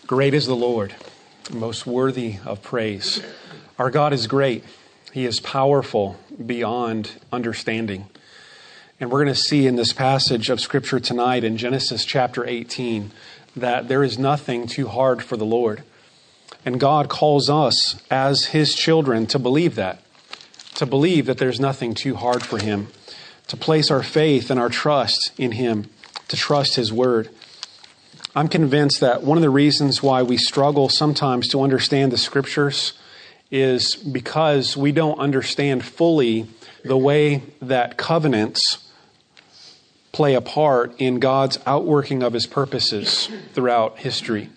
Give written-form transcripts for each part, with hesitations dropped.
Great is the Lord, most worthy of praise. Our God is great. He is powerful beyond understanding. And we're going to see in this passage of Scripture tonight in Genesis chapter 18 that there is nothing too hard for the Lord. And God calls us as His children to believe that there's nothing too hard for Him, to place our faith and our trust in Him, to trust His Word. I'm convinced that one of the reasons why we struggle sometimes to understand the Scriptures is because we don't understand fully the way that covenants play a part in God's outworking of His purposes throughout history.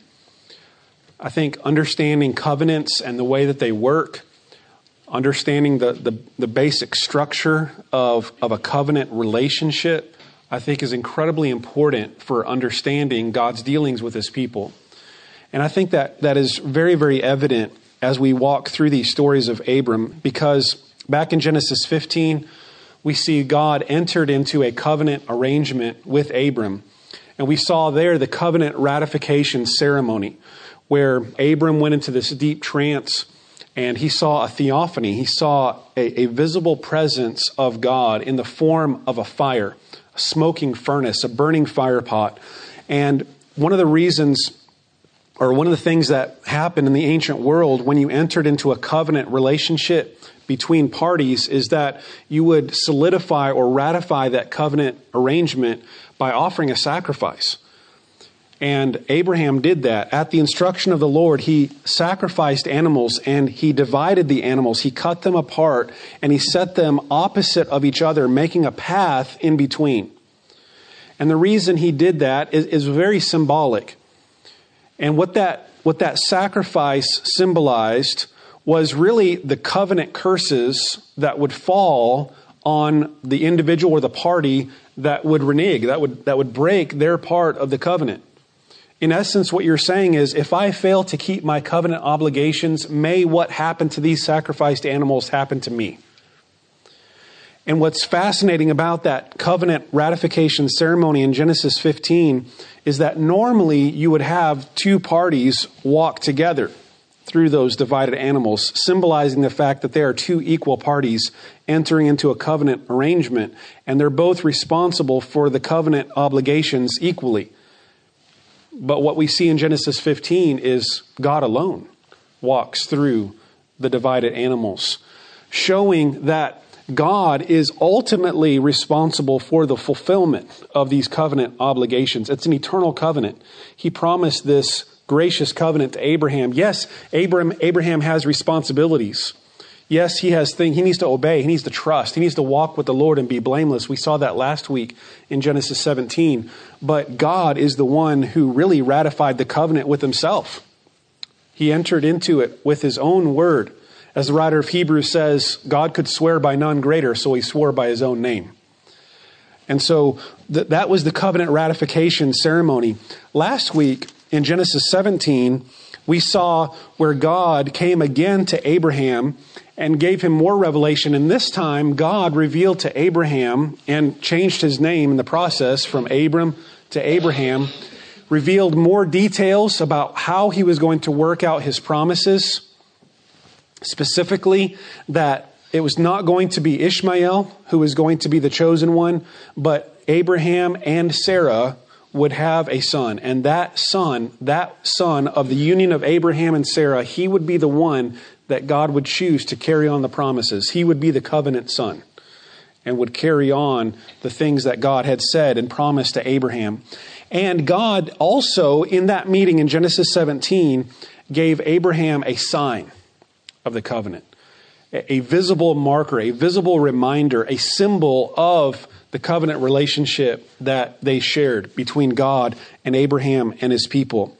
I think understanding covenants and the way that they work, understanding the basic structure of a covenant relationship, I think is incredibly important for understanding God's dealings with His people. And I think that is very, very evident as we walk through these stories of Abram, because back in Genesis 15, we see God entered into a covenant arrangement with Abram. And we saw there the covenant ratification ceremony, where Abram went into this deep trance and he saw a theophany. He saw a visible presence of God in the form of a fire, a smoking furnace, a burning fire pot. And one of the reasons, or one of the things that happened in the ancient world when you entered into a covenant relationship between parties is that you would solidify or ratify that covenant arrangement by offering a sacrifice. And Abraham did that. At the instruction of the Lord, he sacrificed animals and he divided the animals. He cut them apart and he set them opposite of each other, making a path in between. And the reason he did that is very symbolic. And what that sacrifice symbolized was really the covenant curses that would fall on the individual or the party that would renege, that would break their part of the covenant. In essence, what you're saying is, if I fail to keep my covenant obligations, may what happened to these sacrificed animals happen to me. And what's fascinating about that covenant ratification ceremony in Genesis 15 is that normally you would have two parties walk together through those divided animals, symbolizing the fact that there are two equal parties entering into a covenant arrangement, and they're both responsible for the covenant obligations equally. But what we see in Genesis 15 is God alone walks through the divided animals, showing that God is ultimately responsible for the fulfillment of these covenant obligations. It's an eternal covenant. He promised this gracious covenant to Abraham. Yes, Abraham has responsibilities. Yes, he needs to obey. He needs to trust. He needs to walk with the Lord and be blameless. We saw that last week in Genesis 17. But God is the one who really ratified the covenant with Himself. He entered into it with His own word. As the writer of Hebrews says, God could swear by none greater, so He swore by His own name. And so that was the covenant ratification ceremony. Last week in Genesis 17, we saw where God came again to Abraham and gave him more revelation. And this time, God revealed to Abraham and changed his name in the process from Abram to Abraham, revealed more details about how He was going to work out His promises. Specifically, that it was not going to be Ishmael who was going to be the chosen one, but Abraham and Sarah would have a son. And that son of the union of Abraham and Sarah, he would be the one that God would choose to carry on the promises. He would be the covenant son and would carry on the things that God had said and promised to Abraham. And God also, in that meeting in Genesis 17, gave Abraham a sign of the covenant, a visible marker, a visible reminder, a symbol of the covenant relationship that they shared between God and Abraham and his people.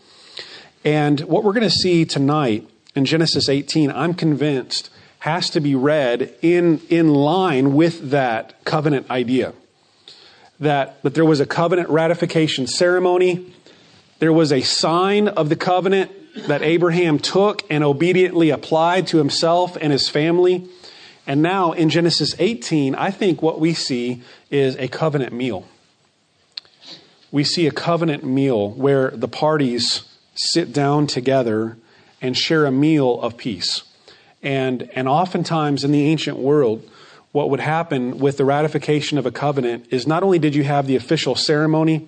And what we're going to see tonight in Genesis 18, I'm convinced, has to be read in line with that covenant idea. That there was a covenant ratification ceremony. There was a sign of the covenant that Abraham took and obediently applied to himself and his family. And now in Genesis 18, I think what we see is a covenant meal. We see a covenant meal where the parties sit down together and share a meal of peace. And oftentimes in the ancient world, what would happen with the ratification of a covenant is not only did you have the official ceremony,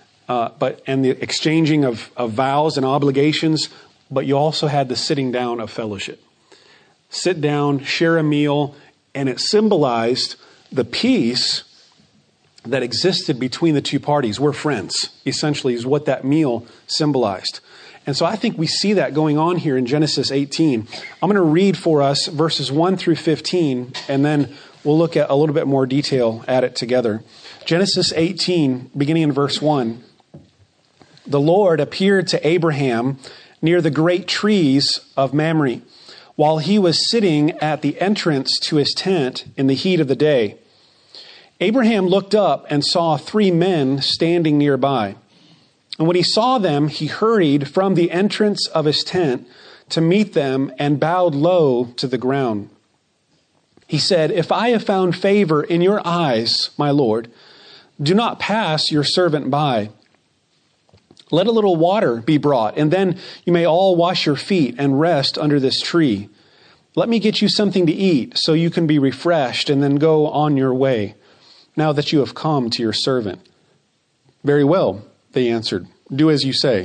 and the exchanging of vows and obligations, but you also had the sitting down of fellowship. Sit down, share a meal, and it symbolized the peace that existed between the two parties. We're friends, essentially, is what that meal symbolized. And so I think we see that going on here in Genesis 18. I'm going to read for us verses 1 through 15, and then we'll look at a little bit more detail at it together. Genesis 18, beginning in verse 1. The Lord appeared to Abraham near the great trees of Mamre, while he was sitting at the entrance to his tent in the heat of the day. Abraham looked up and saw 3 men standing nearby. And when he saw them, he hurried from the entrance of his tent to meet them and bowed low to the ground. He said, "If I have found favor in your eyes, my Lord, do not pass your servant by. Let a little water be brought, and then you may all wash your feet and rest under this tree. Let me get you something to eat so you can be refreshed and then go on your way, now that you have come to your servant." "Very well," they answered. "Do as you say."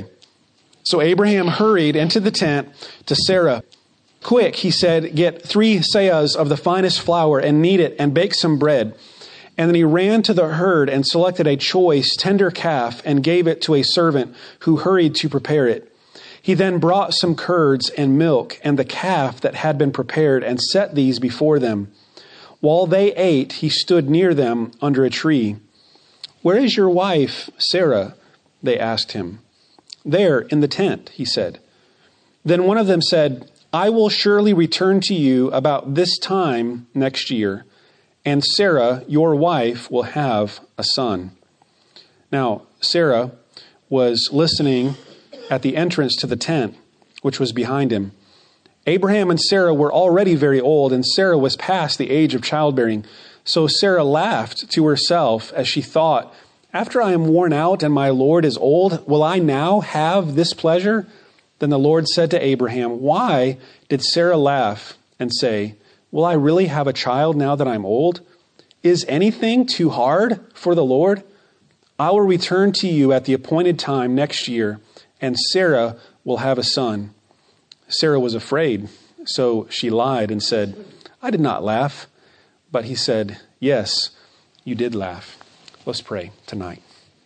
So Abraham hurried into the tent to Sarah. "Quick," he said, "get 3 seahs of the finest flour and knead it and bake some bread." And then he ran to the herd and selected a choice, tender calf and gave it to a servant who hurried to prepare it. He then brought some curds and milk and the calf that had been prepared and set these before them. While they ate, he stood near them under a tree. "Where is your wife, Sarah?" they asked him. "There, in the tent," he said. Then one of them said, "I will surely return to you about this time next year, and Sarah, your wife, will have a son." Now, Sarah was listening at the entrance to the tent, which was behind him. Abraham and Sarah were already very old, and Sarah was past the age of childbearing. So Sarah laughed to herself as she thought, "After I am worn out and my Lord is old, will I now have this pleasure?" Then the Lord said to Abraham, "Why did Sarah laugh and say, 'Will I really have a child now that I'm old?' Is anything too hard for the Lord? I will return to you at the appointed time next year, and Sarah will have a son." Sarah was afraid, so she lied and said, "I did not laugh." But he said, "Yes, you did laugh." Let's pray tonight.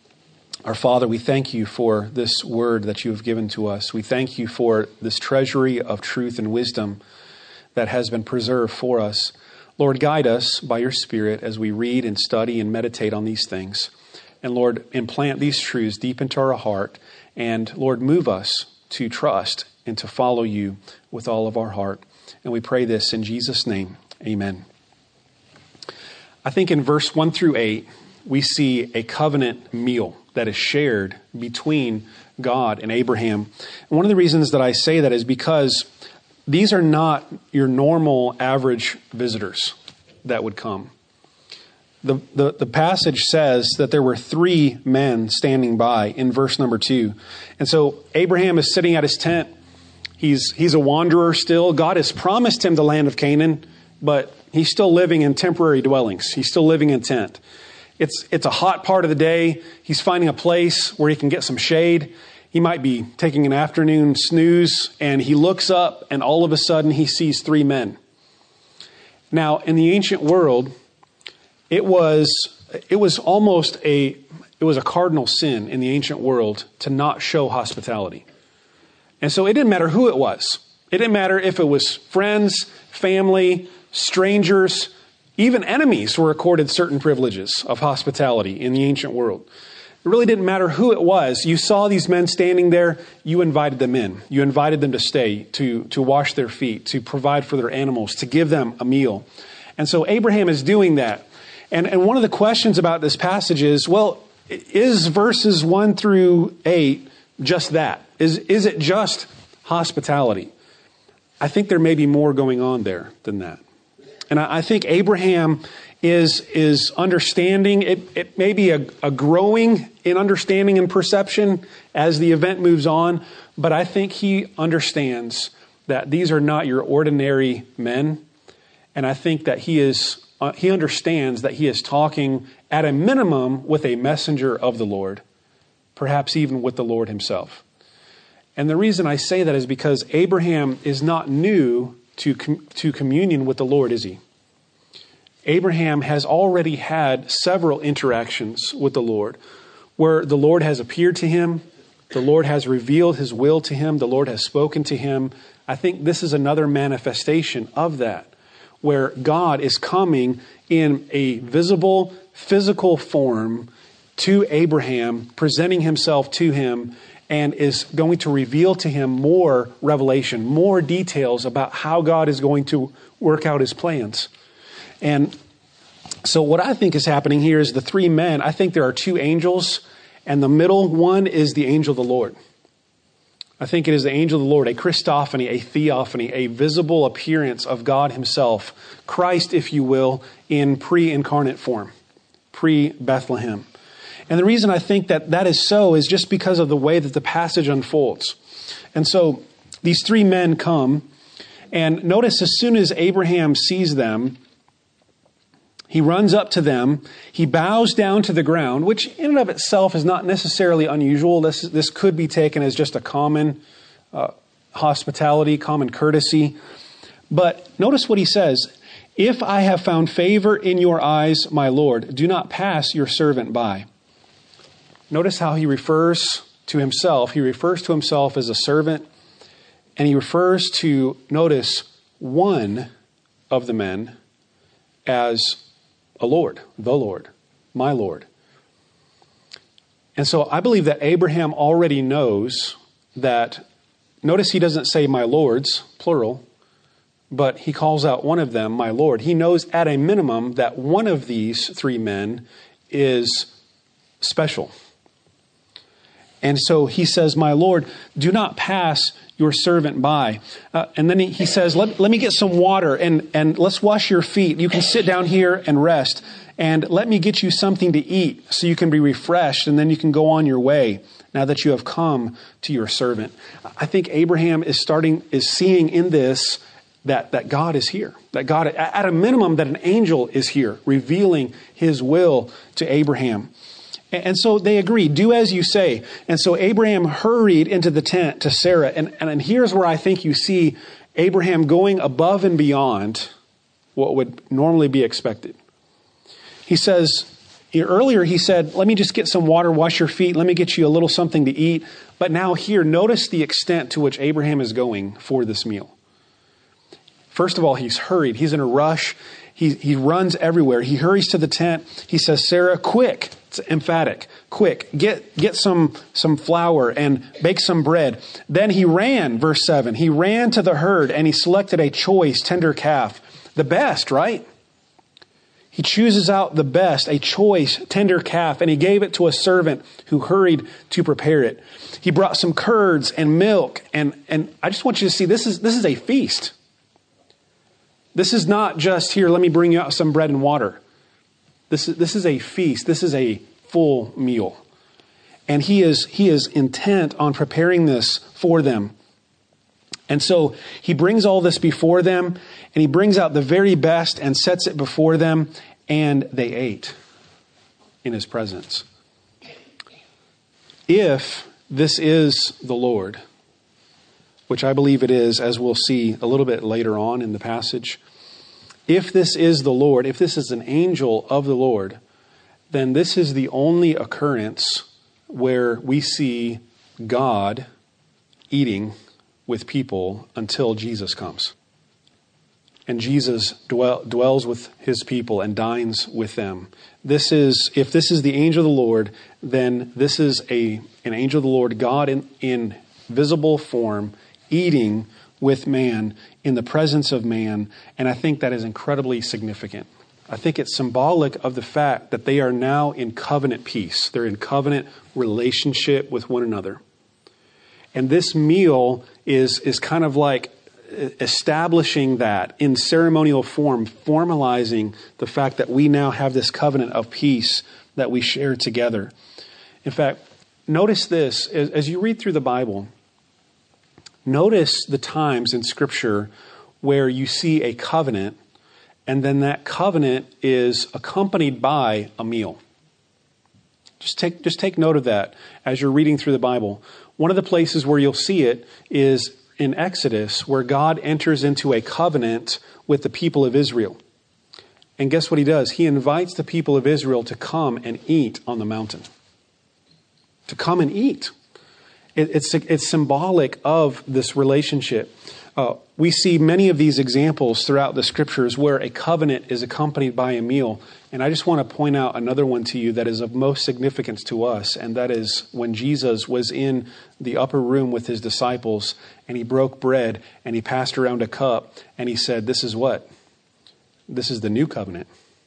Our Father, we thank you for this word that you have given to us. We thank you for this treasury of truth and wisdom that has been preserved for us. Lord, guide us by your Spirit as we read and study and meditate on these things. And Lord, implant these truths deep into our heart. And Lord, move us to trust and to follow you with all of our heart. And we pray this in Jesus' name. Amen. I think in verse 1 through 8, we see a covenant meal that is shared between God and Abraham. And one of the reasons that I say that is because these are not your normal average visitors that would come. The passage says that there were 3 men standing by in verse number 2. And so Abraham is sitting at his tent. He's a wanderer still. God has promised him the land of Canaan, but he's still living in temporary dwellings. He's still living in tent. It's a hot part of the day. He's finding a place where he can get some shade. He might be taking an afternoon snooze, and he looks up, and all of a sudden he sees 3 men. Now, in the ancient world, it was a cardinal sin in the ancient world to not show hospitality. And so it didn't matter who it was. It didn't matter if it was friends, family, strangers, even enemies were accorded certain privileges of hospitality in the ancient world. It really didn't matter who it was. You saw these men standing there, you invited them in. You invited them to stay, to wash their feet, to provide for their animals, to give them a meal. And so Abraham is doing that. And one of the questions about this passage is, well, is verses 1 through 8 just that? Is it just hospitality? I think there may be more going on there than that. And I think Abraham is understanding. It may be a growing in understanding and perception as the event moves on, but I think he understands that these are not your ordinary men. And I think that he understands that he is talking at a minimum with a messenger of the Lord, perhaps even with the Lord himself. And the reason I say that is because Abraham is not new to communion with the Lord, is he? Abraham has already had several interactions with the Lord where the Lord has appeared to him, the Lord has revealed his will to him, the Lord has spoken to him. I think this is another manifestation of that, where God is coming in a visible, physical form to Abraham, presenting himself to him, and is going to reveal to him more revelation, more details about how God is going to work out his plans. And so what I think is happening here is the three men, I think there are two angels, and the middle one is the angel of the Lord. I think it is the angel of the Lord, a Christophany, a theophany, a visible appearance of God himself, Christ, if you will, in pre-incarnate form, pre-Bethlehem. And the reason I think that is so is just because of the way that the passage unfolds. And so these three men come, and notice as soon as Abraham sees them, he runs up to them, he bows down to the ground, which in and of itself is not necessarily unusual. This could be taken as just a common hospitality, common courtesy. But notice what he says, "If I have found favor in your eyes, my Lord, do not pass your servant by." Notice how he refers to himself. He refers to himself as a servant, and he refers to, notice, one of the men as a Lord, the Lord, my Lord. And so I believe that Abraham already knows that, notice he doesn't say my lords, plural, but he calls out one of them, my Lord. He knows at a minimum that one of these three men is special. And so he says, my Lord, do not pass your servant by. And then he says, let me get some water and let's wash your feet. You can sit down here and rest. And let me get you something to eat so you can be refreshed and then you can go on your way now that you have come to your servant. I think Abraham is seeing in this that God is here. That God, at a minimum, that an angel is here revealing his will to Abraham. And so they agree, do as you say. And so Abraham hurried into the tent to Sarah. And here's where I think you see Abraham going above and beyond what would normally be expected. He says, earlier he said, let me just get some water, wash your feet, let me get you a little something to eat. But now here, notice the extent to which Abraham is going for this meal. First of all, he's hurried. He's in a rush. He runs everywhere. He hurries to the tent. He says, Sarah, quick. It's emphatic. Quick, get some flour and bake some bread. Then he ran, verse 7. He ran to the herd and he selected a choice, tender calf. The best, right? He chooses out the best, a choice, tender calf, and he gave it to a servant who hurried to prepare it. He brought some curds and milk, and I just want you to see this is a feast. This is not just, here, let me bring you out some bread and water. This is a feast. This is a full meal. And he is intent on preparing this for them. And so he brings all this before them, and he brings out the very best and sets it before them, and they ate in his presence. If this is the Lord, which I believe it is, as we'll see a little bit later on in the passage, if this is the Lord, if this is an angel of the Lord, then this is the only occurrence where we see God eating with people until Jesus comes. And Jesus dwells with his people and dines with them. If this is the angel of the Lord, then this is an angel of the Lord, God in visible form, eating with man in the presence of man. And I think that is incredibly significant. I think it's symbolic of the fact that they are now in covenant peace. They're in covenant relationship with one another. And this meal is kind of like, establishing that in ceremonial form, formalizing the fact that we now have this covenant of peace that we share together. In fact, notice this, as you read through the Bible, notice the times in Scripture where you see a covenant, and then that covenant is accompanied by a meal. Just take note of that as you're reading through the Bible. One of the places where you'll see it is in Exodus, where God enters into a covenant with the people of Israel. And guess what he does? He invites the people of Israel to come and eat on the mountain. To come and eat. It's symbolic of this relationship. We see many of these examples throughout the Scriptures where a covenant is accompanied by a meal. And I just want to point out another one to you that is of most significance to us, and that is when Jesus was in the upper room with his disciples, and he broke bread, and he passed around a cup, and he said, "This is what? This is the new covenant.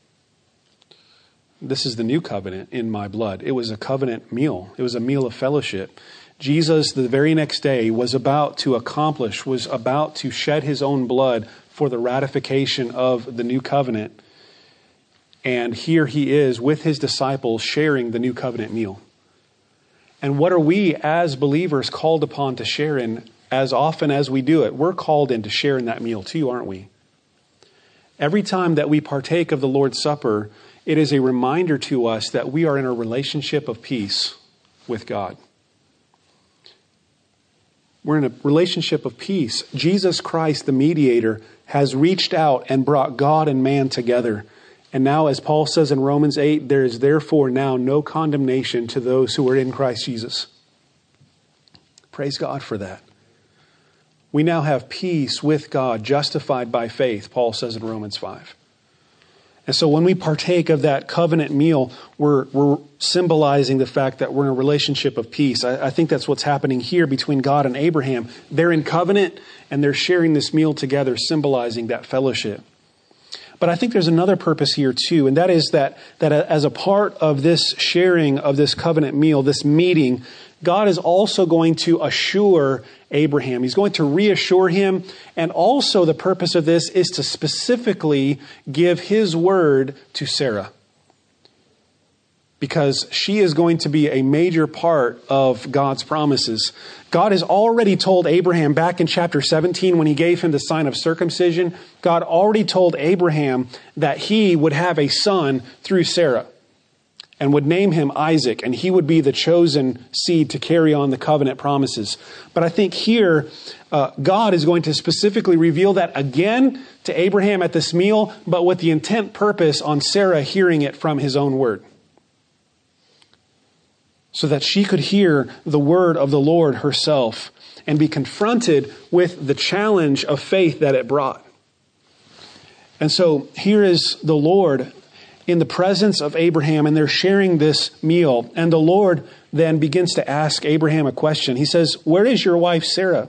This is the new covenant in my blood." It was a covenant meal. It was a meal of fellowship. Jesus, the very next day, was about to shed his own blood for the ratification of the new covenant. And here he is with his disciples sharing the new covenant meal. And what are we as believers called upon to share in as often as we do it? We're called in to share in that meal too, aren't we? Every time that we partake of the Lord's Supper, it is a reminder to us that we are in a relationship of peace with God. We're in a relationship of peace. Jesus Christ, the mediator, has reached out and brought God and man together. And now, as Paul says in Romans 8, there is therefore now no condemnation to those who are in Christ Jesus. Praise God for that. We now have peace with God, justified by faith, Paul says in Romans 5. And so when we partake of that covenant meal, we're symbolizing the fact that we're in a relationship of peace. I think that's what's happening here between God and Abraham. They're in covenant and they're sharing this meal together, symbolizing that fellowship. But I think there's another purpose here too, and that is that as a part of this sharing of this covenant meal, this meeting, God is also going to assure Abraham. He's going to reassure him. And also the purpose of this is to specifically give his word to Sarah, because she is going to be a major part of God's promises. God has already told Abraham back in chapter 17 when he gave him the sign of circumcision, God already told Abraham that he would have a son through Sarah and would name him Isaac, and he would be the chosen seed to carry on the covenant promises. But I think here, God is going to specifically reveal that again to Abraham at this meal, but with the intent purpose on Sarah hearing it from his own word, so that she could hear the word of the Lord herself and be confronted with the challenge of faith that it brought. And so here is the Lord in the presence of Abraham, and they're sharing this meal. And the Lord then begins to ask Abraham a question. He says, "Where is your wife Sarah?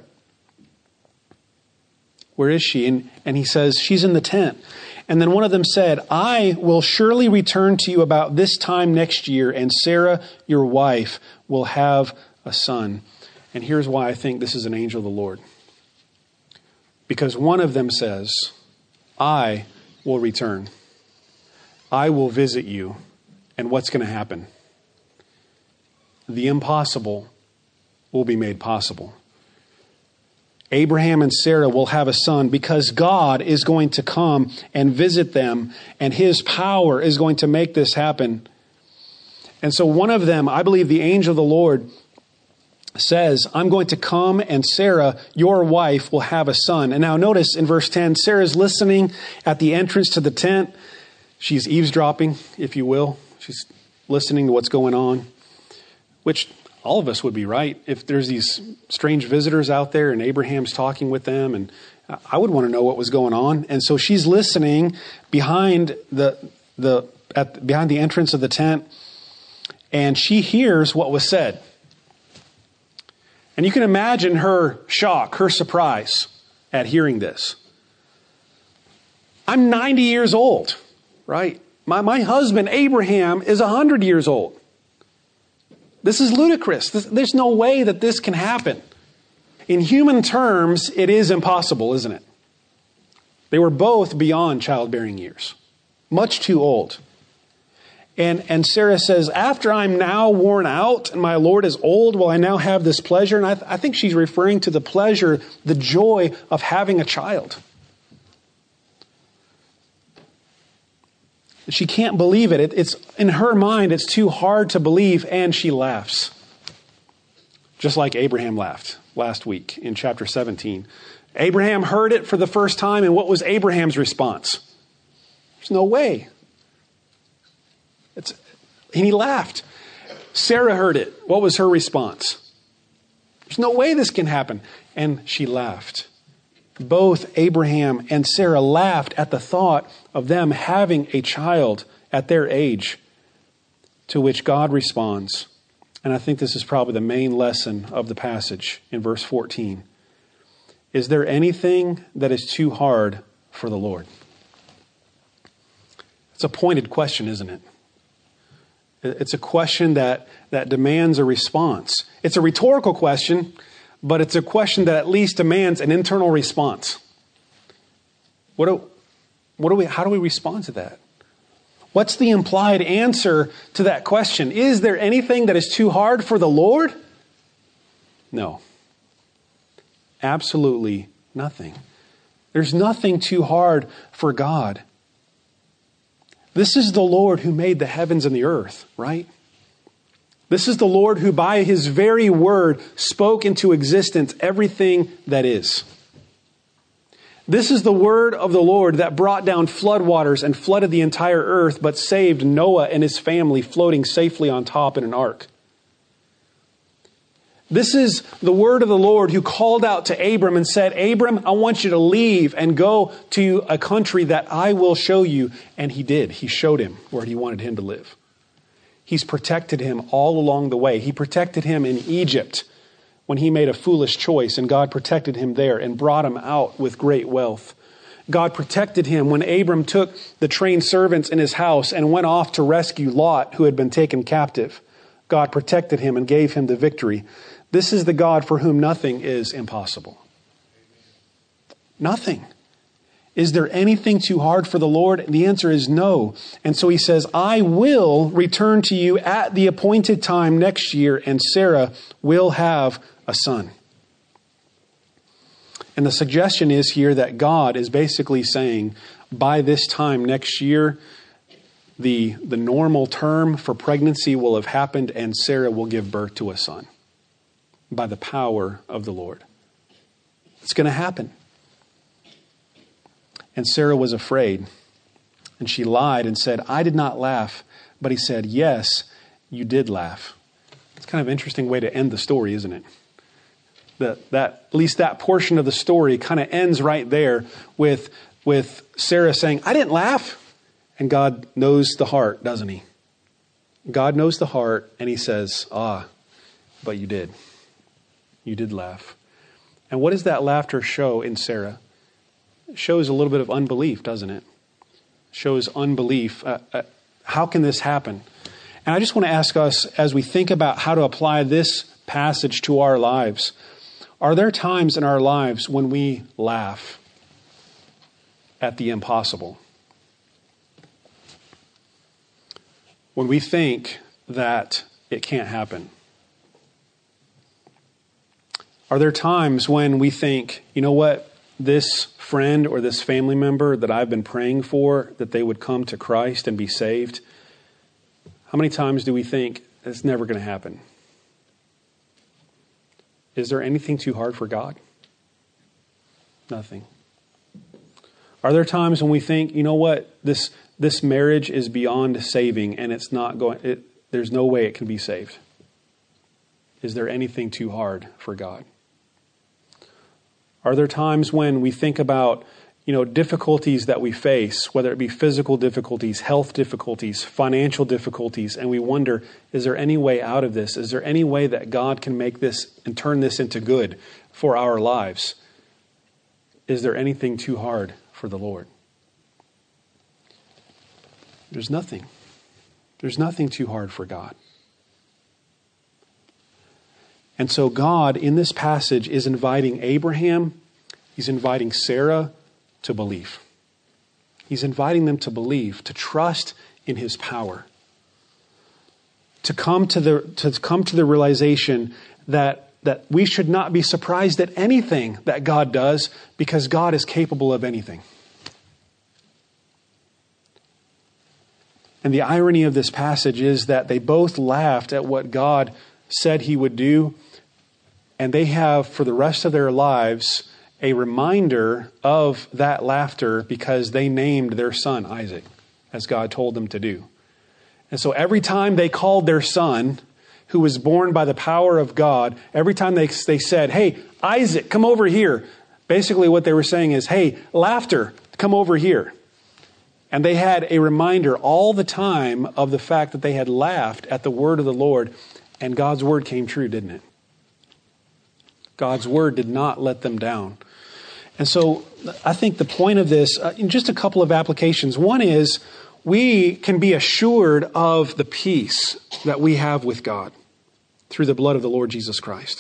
Where is she?" And he says, "She's in the tent." And then one of them said, "I will surely return to you about this time next year, and Sarah, your wife, will have a son." And here's why I think this is an angel of the Lord. Because one of them says, "I will return. I will visit you." And what's going to happen? The impossible will be made possible. Abraham and Sarah will have a son because God is going to come and visit them, and his power is going to make this happen. And so one of them, I believe the angel of the Lord, says, "I'm going to come and Sarah, your wife, will have a son." And now notice in verse 10, Sarah's listening at the entrance to the tent. She's eavesdropping, if you will. She's listening to what's going on, which all of us would be, right? If there's these strange visitors out there and Abraham's talking with them, and I would want to know what was going on. And so she's listening behind behind the entrance of the tent, and she hears what was said. And you can imagine her shock, her surprise at hearing this. I'm 90 years old, right? My husband, Abraham, is 100 years old. This is ludicrous. There's no way that this can happen. In human terms, it is impossible, isn't it? They were both beyond childbearing years, much too old. And Sarah says, after I'm now worn out and my Lord is old, will I now have this pleasure? And I think she's referring to the pleasure, the joy of having a child. She can't believe it. It's in her mind, it's too hard to believe, and she laughs. Just like Abraham laughed last week in chapter 17. Abraham heard it for the first time, and what was Abraham's response? There's no way. And he laughed. Sarah heard it. What was her response? There's no way this can happen. And she laughed. Both Abraham and Sarah laughed at the thought of them having a child at their age, to which God responds. And I think this is probably the main lesson of the passage in verse 14. Is there anything that is too hard for the Lord? It's a pointed question, isn't it? It's a question that demands a response. It's a rhetorical question, but it's a question that at least demands an internal response. How do we respond to that? What's the implied answer to that question? Is there anything that is too hard for the Lord? No. Absolutely nothing. There's nothing too hard for God. This is the Lord who made the heavens and the earth, right? This is the Lord who by his very word spoke into existence everything that is. This is the word of the Lord that brought down floodwaters and flooded the entire earth, but saved Noah and his family floating safely on top in an ark. This is the word of the Lord who called out to Abram and said, Abram, I want you to leave and go to a country that I will show you. And he did. He showed him where he wanted him to live. He's protected him all along the way. He protected him in Egypt when he made a foolish choice, and God protected him there and brought him out with great wealth. God protected him when Abram took the trained servants in his house and went off to rescue Lot, who had been taken captive. God protected him and gave him the victory. This is the God for whom nothing is impossible. Nothing. Is there anything too hard for the Lord? And the answer is no. And so he says, I will return to you at the appointed time next year, and Sarah will have a son. And the suggestion is here that God is basically saying, by this time next year, the normal term for pregnancy will have happened, and Sarah will give birth to a son by the power of the Lord. It's going to happen. And Sarah was afraid, and she lied and said, I did not laugh. But he said, yes, you did laugh. It's kind of an interesting way to end the story, isn't it? That at least that portion of the story kind of ends right there with Sarah saying, I didn't laugh. And God knows the heart, doesn't he? God knows the heart, and he says, but you did. You did laugh. And what does that laughter show in Sarah? It shows a little bit of unbelief, doesn't it? Shows unbelief. How can this happen? And I just want to ask us, as we think about how to apply this passage to our lives, are there times in our lives when we laugh at the impossible? When we think that it can't happen? Are there times when we think, you know what, this friend or this family member that I've been praying for, that they would come to Christ and be saved? How many times do we think it's never going to happen? Is there anything too hard for God? Nothing. Are there times when we think, you know what, this marriage is beyond saving and it's not going, there's no way it can be saved? Is there anything too hard for God? Are there times when we think about, difficulties that we face, whether it be physical difficulties, health difficulties, financial difficulties, and we wonder, is there any way out of this? Is there any way that God can make this and turn this into good for our lives? Is there anything too hard for the Lord? There's nothing. There's nothing too hard for God. And so God, in this passage, is inviting Abraham, he's inviting Sarah to believe. He's inviting them to believe, to trust in his power, to come to the realization that we should not be surprised at anything that God does, because God is capable of anything. And the irony of this passage is that they both laughed at what God said he would do, and they have, for the rest of their lives, a reminder of that laughter because they named their son Isaac, as God told them to do. And so every time they called their son, who was born by the power of God, every time they said, "Hey, Isaac, come over here," basically what they were saying is, "Hey, laughter, come over here." And they had a reminder all the time of the fact that they had laughed at the word of the Lord, and God's word came true, didn't it? God's word did not let them down. And so I think the point of this, in just a couple of applications. One is, we can be assured of the peace that we have with God through the blood of the Lord Jesus Christ.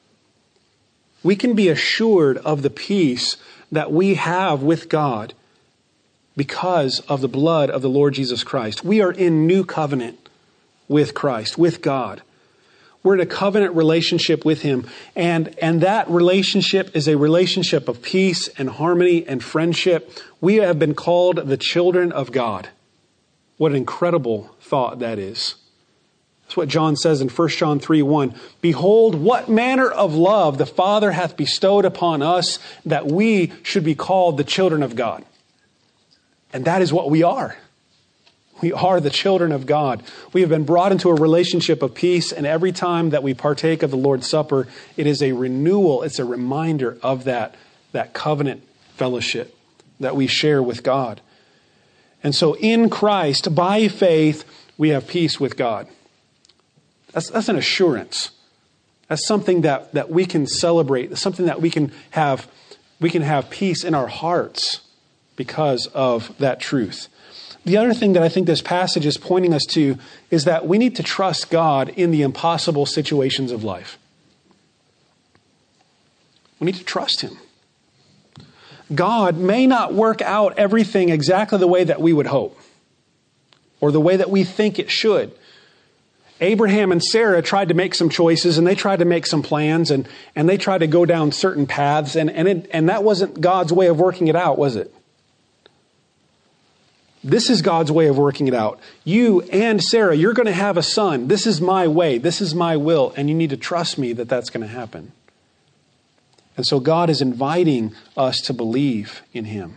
We can be assured of the peace that we have with God because of the blood of the Lord Jesus Christ. We are in new covenant with Christ, with God. We're in a covenant relationship with him. And that relationship is a relationship of peace and harmony and friendship. We have been called the children of God. What an incredible thought that is. That's what John says in 1 John 3:1. "Behold, what manner of love the Father hath bestowed upon us, that we should be called the children of God." And that is what we are. We are the children of God. We have been brought into a relationship of peace, and every time that we partake of the Lord's Supper, it is a renewal, it's a reminder of that covenant fellowship that we share with God. And so in Christ, by faith, we have peace with God. That's an assurance. That's something that we can celebrate. That's something that we can have peace in our hearts because of that truth. The other thing that I think this passage is pointing us to is that we need to trust God in the impossible situations of life. We need to trust him. God may not work out everything exactly the way that we would hope or the way that we think it should. Abraham and Sarah tried to make some choices, and they tried to make some plans, and they tried to go down certain paths, and that wasn't God's way of working it out, was it? This is God's way of working it out. You and Sarah, you're going to have a son. This is my way. This is my will. And you need to trust me that that's going to happen. And so God is inviting us to believe in him.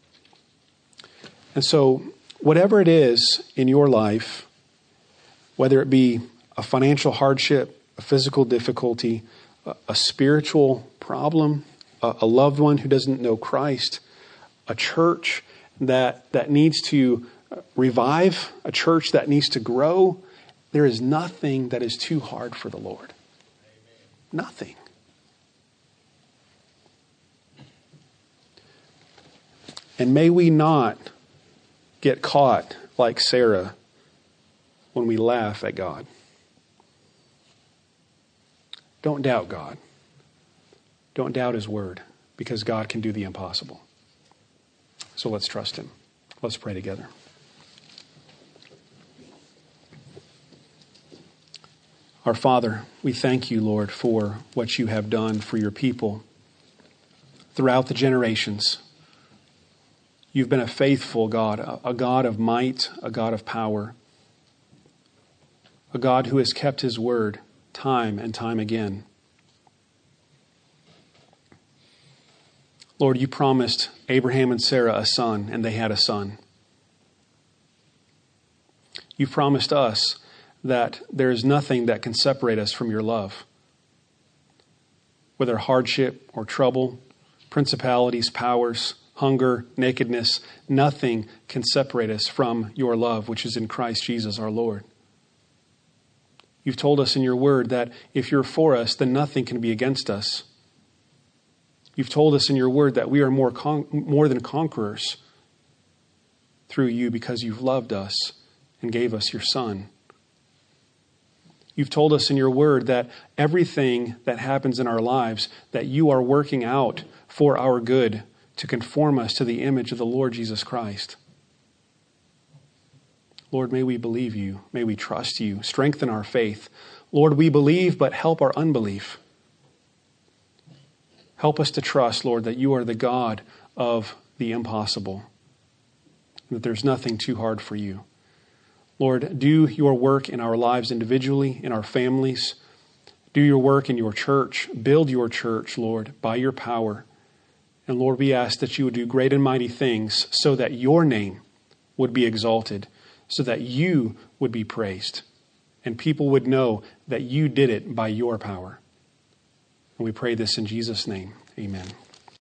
And so whatever it is in your life, whether it be a financial hardship, a physical difficulty, a spiritual problem, a loved one who doesn't know Christ, a church that needs to revive, a church that needs to grow, there is nothing that is too hard for the Lord. Amen. Nothing. And may we not get caught like Sarah when we laugh at God. Don't doubt God. Don't doubt his word, because God can do the impossible. So let's trust him. Let's pray together. Our Father, we thank you, Lord, for what you have done for your people throughout the generations. You've been a faithful God, a God of might, a God of power, a God who has kept his word time and time again. Lord, you promised Abraham and Sarah a son, and they had a son. You promised us that there is nothing that can separate us from your love. Whether hardship or trouble, principalities, powers, hunger, nakedness, nothing can separate us from your love, which is in Christ Jesus our Lord. You've told us in your word that if you're for us, then nothing can be against us. You've told us in your word that we are more than conquerors through you because you've loved us and gave us your Son. You've told us in your word that everything that happens in our lives, that you are working out for our good to conform us to the image of the Lord Jesus Christ. Lord, may we believe you. May we trust you. Strengthen our faith. Lord, we believe, but help our unbelief. Help us to trust, Lord, that you are the God of the impossible, that there's nothing too hard for you. Lord, do your work in our lives individually, in our families. Do your work in your church. Build your church, Lord, by your power. And Lord, we ask that you would do great and mighty things so that your name would be exalted, so that you would be praised, and people would know that you did it by your power. And we pray this in Jesus' name. Amen.